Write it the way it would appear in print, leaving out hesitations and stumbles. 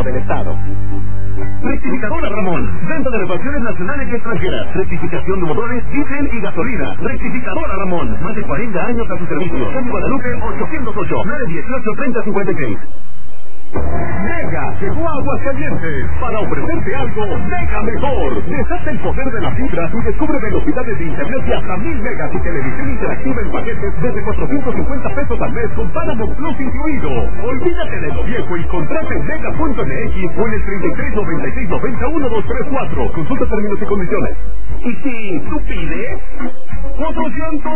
del Estado. Rectificadora Ramón. Venta de reparaciones nacionales y extranjeras. Rectificación de motores, diésel y gasolina. Rectificadora Ramón. Más de 40 años a su servicio. Calle Guadalupe 808 918 3056. Mega llegó a Aguascalientes para ofrecerte algo mega mejor. Desata el poder de la fibra y descubre velocidades de internet de hasta 1000 megas y televisión interactiva en paquetes desde 450 pesos al mes con Paramount Plus incluido. Olvídate de lo viejo y contrata en mega.mx o en el 33 96 90 1234. Consulta términos y condiciones. Y si tú pides 400